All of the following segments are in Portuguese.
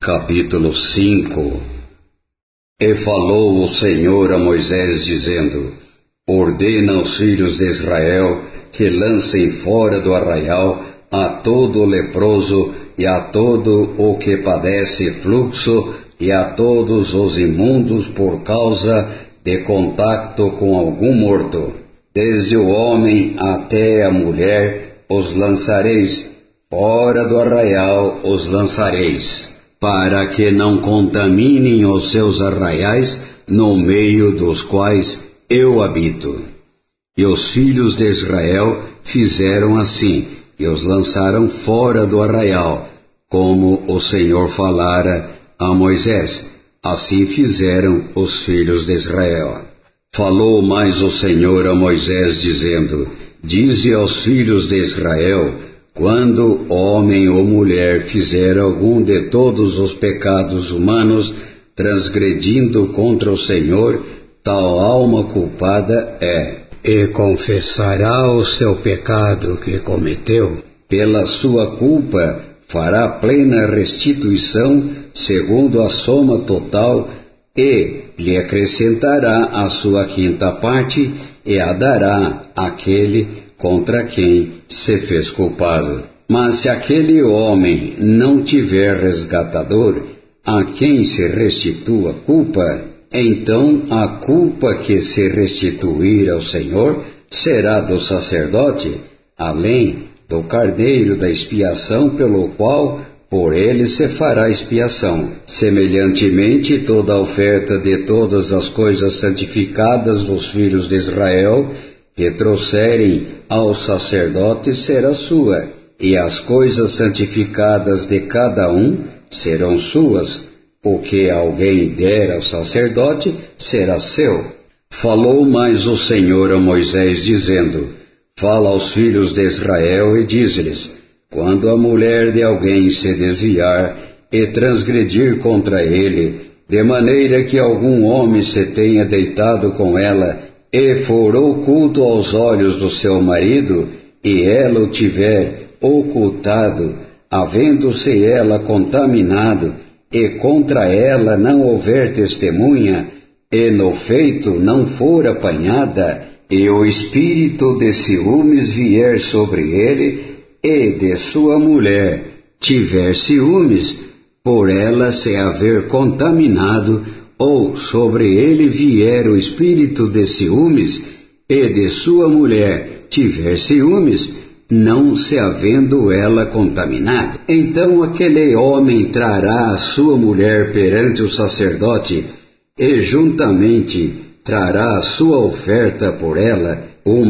Capítulo 5. E falou o Senhor a Moisés, dizendo: Ordena aos filhos de Israel que lancem fora do arraial a todo leproso e a todo o que padece fluxo e a todos os imundos por causa de contacto com algum morto. Desde o homem até a mulher os lançareis, fora do arraial os lançareis, para que não contaminem os seus arraiais no meio dos quais eu habito. E os filhos de Israel fizeram assim, e os lançaram fora do arraial, como o Senhor falara a Moisés. Assim fizeram os filhos de Israel. Falou mais o Senhor a Moisés, dizendo: Dize aos filhos de Israel: quando homem ou mulher fizer algum de todos os pecados humanos, transgredindo contra o Senhor, tal alma culpada é, e confessará o seu pecado que cometeu. Pela sua culpa fará plena restituição, segundo a soma total, e lhe acrescentará a sua quinta parte, e a dará àquele contra quem se fez culpado. Mas se aquele homem não tiver resgatador, a quem se restitua a culpa, então a culpa que se restituir ao Senhor será do sacerdote, além do carneiro da expiação, pelo qual por ele se fará expiação. Semelhantemente, toda a oferta de todas as coisas santificadas dos filhos de Israel que trouxerem ao sacerdote será sua, e as coisas santificadas de cada um serão suas. O que alguém der ao sacerdote será seu. Falou mais o Senhor a Moisés, dizendo: Fala aos filhos de Israel e dize-lhes: quando a mulher de alguém se desviar e transgredir contra ele, de maneira que algum homem se tenha deitado com ela, e for oculto aos olhos do seu marido, e ela o tiver ocultado, havendo-se ela contaminado, e contra ela não houver testemunha, e no feito não for apanhada, e o espírito de ciúmes vier sobre ele, e de sua mulher tiver ciúmes, por ela se haver contaminado, ou sobre ele vier o espírito de ciúmes, e de sua mulher tiver ciúmes, não se havendo ela contaminado, então aquele homem trará a sua mulher perante o sacerdote, e juntamente trará a sua oferta por ela,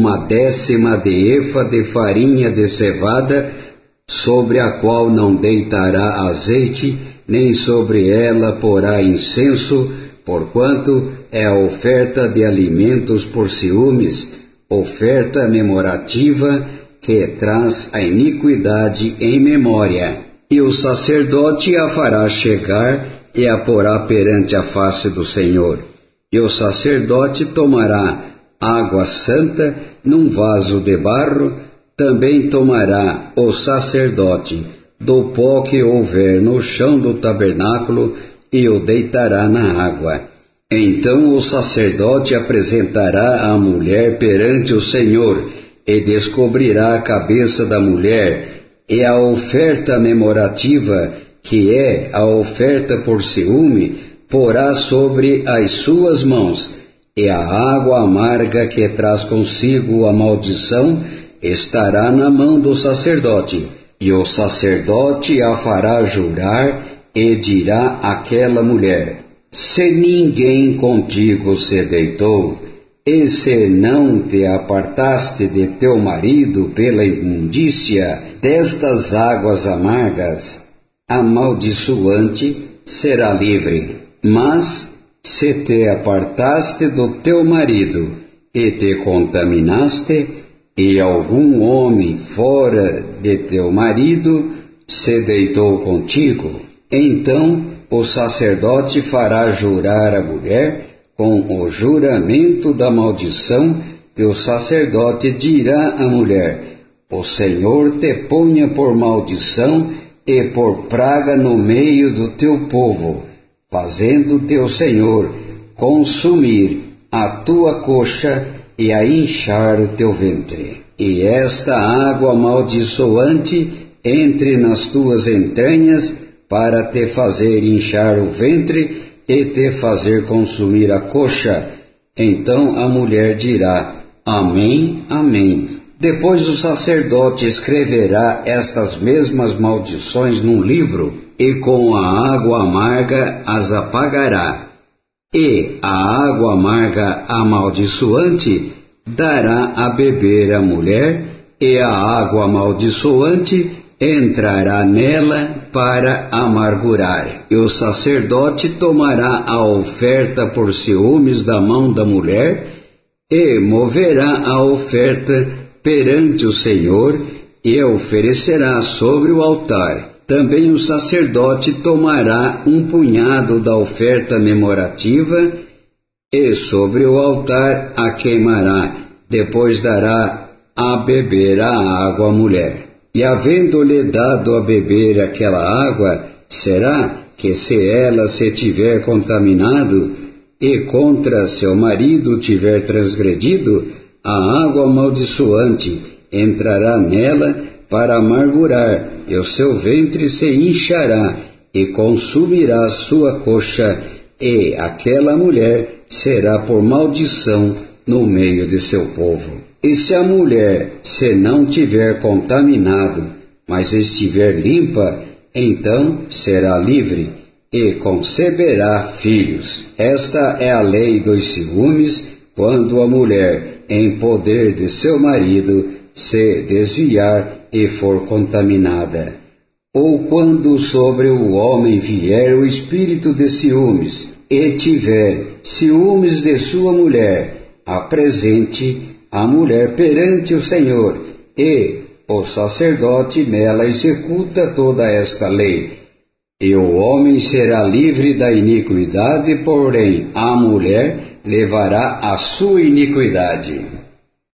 1/10 de efa de farinha de cevada, sobre a qual não deitará azeite, nem sobre ela porá incenso, porquanto é a oferta de alimentos por ciúmes, oferta memorativa que traz a iniquidade em memória. E o sacerdote a fará chegar e a porá perante a face do Senhor. E o sacerdote tomará água santa num vaso de barro, também tomará o sacerdote do pó que houver no chão do tabernáculo e o deitará na água. Então o sacerdote apresentará a mulher perante o Senhor e descobrirá a cabeça da mulher, e a oferta memorativa, que é a oferta por ciúme, porá sobre as suas mãos, e a água amarga que traz consigo a maldição estará na mão do sacerdote, e o sacerdote a fará jurar e dirá àquela mulher: se ninguém contigo se deitou, e se não te apartaste de teu marido pela imundícia destas águas amargas, amaldiçoante será livre. Mas se te apartaste do teu marido e te contaminaste, e algum homem fora de teu marido se deitou contigo, então o sacerdote fará jurar a mulher com o juramento da maldição, e o sacerdote dirá à mulher: o Senhor te ponha por maldição e por praga no meio do teu povo, fazendo teu Senhor consumir a tua coxa e a inchar o teu ventre. E esta água amaldiçoante entre nas tuas entranhas, para te fazer inchar o ventre e te fazer consumir a coxa. Então a mulher dirá: Amém, amém. Depois o sacerdote escreverá estas mesmas maldições num livro, e com a água amarga as apagará. E a água amarga amaldiçoante dará a beber à mulher, e a água amaldiçoante entrará nela para amargurar. E o sacerdote tomará a oferta por ciúmes da mão da mulher, e moverá a oferta perante o Senhor, e a oferecerá sobre o altar. Também o sacerdote tomará um punhado da oferta memorativa, e sobre o altar a queimará. Depois dará a beber a água à mulher. E havendo-lhe dado a beber aquela água, será que se ela se tiver contaminado, e contra seu marido tiver transgredido, a água amaldiçoante entrará nela para amargurar, e o seu ventre se inchará, e consumirá sua coxa, e aquela mulher será por maldição no meio de seu povo. E se a mulher se não tiver contaminado, mas estiver limpa, então será livre, e conceberá filhos. Esta é a lei dos ciúmes, quando a mulher, em poder de seu marido, se desviar e for contaminada. Ou quando sobre o homem vier o espírito de ciúmes, e tiver ciúmes de sua mulher, apresente a mulher perante o Senhor, e o sacerdote nela executa toda esta lei. E o homem será livre da iniquidade, porém a mulher levará a sua iniquidade.